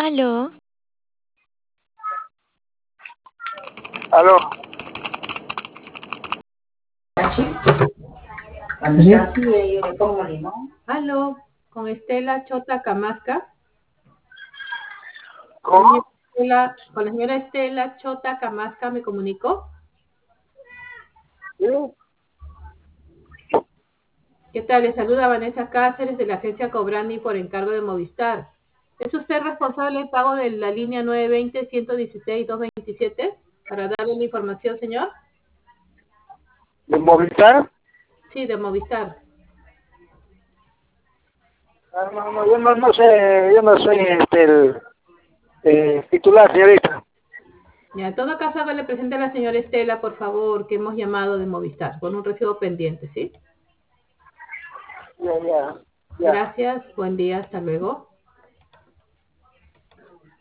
Aló, Aló, Aló, con Estela Chota Camasca. ¿cómo? Con la señora Estela Chota Camasca me comunicó. Sí, ¿Qué tal? Le saluda Vanessa Cáceres de la agencia Cobrani por encargo de Movistar. ¿Es usted responsable del pago de la línea 920-116-227? Para darle la información, señor. ¿de Movistar? Sí, de Movistar. No, yo no sé, yo no soy el titular, señorita. Ya, en todo caso, hágale presente a la señora Estela, por favor, que hemos llamado de Movistar, con un recibo pendiente, ¿sí? Ya. Gracias, buen día, hasta luego.